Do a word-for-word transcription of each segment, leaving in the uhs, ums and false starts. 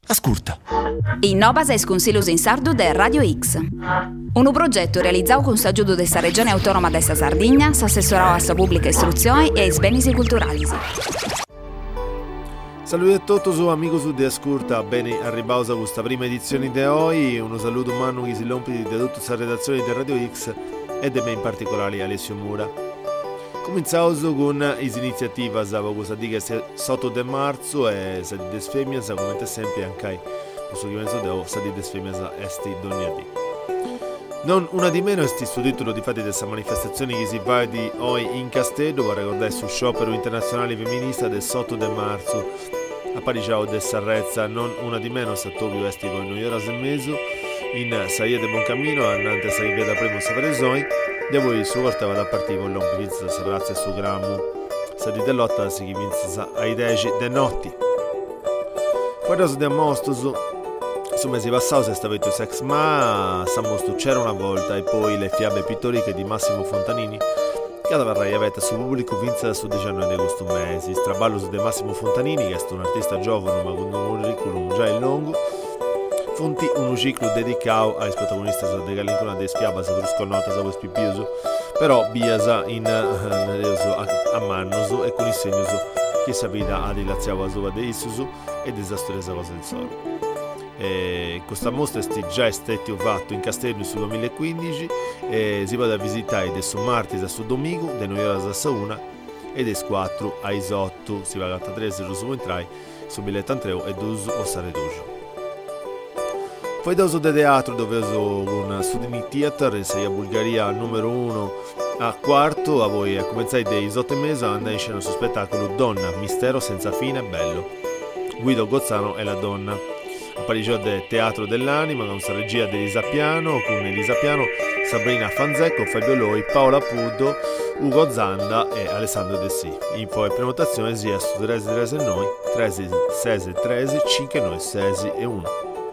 Ascolta. Innovas es Consiglios in Sardu de Radio X. Un progetto realizzato con s'aggiudo della Regione Autonoma de sa Sardegna, s'assessorò a sa pubblica istruzione e ai beni culturali. Saluti a tutti, amigos di Ascolta, bene arrivato a questa prima edizione di oggi. Un saluto umano che si rompe di tutta la redazione di Radio X e di me in particolare Alessio Mura. Cominciamo con l'iniziativa, cosa dica sotto di marzo e se di desfemias, come sempre anche questo che penso devo, se di desfemias esti donati. Non una di meno è questo titolo di fatti della manifestazione che si va di oggi in Castello, per ricordare sul sciopero internazionale femminista del sotto di marzo a Parigi de Sarrezza, non una di meno, Sattovio esti con noi ora e mezzo, in Saia de Buoncamino, annante Saia via da Primo Savarezoi, da voi su volta vado a partire con l'ompivinza Sarrazza e su Grammo, sa di dell'otta si chivinza ai dieci de notti. Quando di ammosto su mesi passati è stato sex ma s'ammosto c'era una volta e poi le fiabe pittoriche di Massimo Fontanini che aveva avete su pubblico vinza su diciannove di questo mese. Straballo su De Massimo Fontanini, che è un artista giovane ma con un curriculum già in lungo, fonti un ciclo dedicato ai protagonisti della Galincona de Sfiaba, se brusco nota, se vuoi spipioso, però biasa in uh, a Mannoso e con il segno che sapeva a dilaziava a Sova de Isusu e disastrosa cosa del sole. E questa mostra è già stata fatta in Castello sul duemilaquindici e si va a visitare da su martedì a su domingo da noi ora a una e da quattro a otto si va a tre se lo su entrai su milleottantatre e due o sare dojo. Poi da uso del teatro dove uso un Studini Theater in Saia Bulgaria numero uno a quarto a voi a cominciare dai otto e mezzo andare in scena sul spettacolo Donna, mistero senza fine bello. Guido Gozzano è la donna. A Parigi del Teatro dell'Anima, con la regia di Elisa Piano, con Elisa Piano, Sabrina Fanzecco, Fabio Loi, Paola Puddo, Ugo Zanda e Alessandro De Sì. Info e prenotazione sia su tre tre noi, tre sei tre cinque noi sei e uno.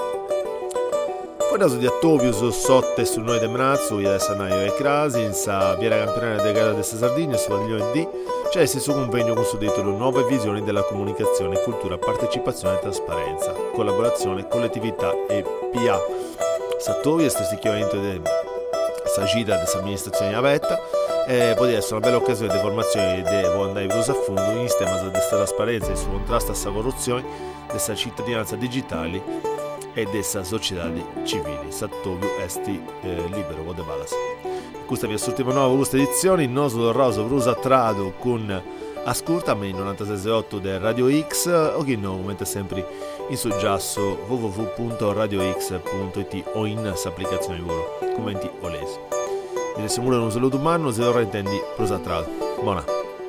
Poi da su di Attovius, Sotte su noi de Mrazzo, via del Sanaio e Crasi, in sa Viera Campionaria de Gara de Sardegna, su Padiglione D, c'è il suo convegno con su titolo Nuove visioni della comunicazione, cultura, partecipazione e trasparenza, collaborazione, collettività e P A. Sattovi è questo chiamamento di Sagida dell'amministrazione Avetta e può essere una bella occasione di formazione e di andare a fondo in tema di trasparenza e su contrasto alla corruzione, della cittadinanza digitale e della società civile. Sattovio esti eh, libero, vode balas. Questa è la nuova nuova questa edizione, il nostro Rosa Brusa Trado con Ascolta, ma in novantasei virgola otto del Radio X, o che no, come sempre in soggiasso w w w punto radio x punto i t o in applicazione volo, commenti o lesi. Di Simura un saluto umano, se ora intendi Brusa Trado. Buona.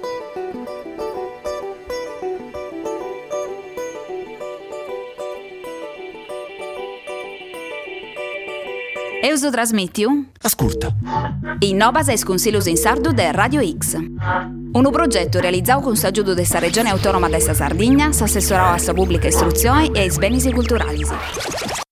Euso trasmitiu? Ascolta. Innovas es Consiglios in Sardu de Radio X. Un progetto realizzato con s'aggiudo della Regione Autonoma de sa Sardegna, s'assessorò a sa pubblica istruzione e ai beni culturali.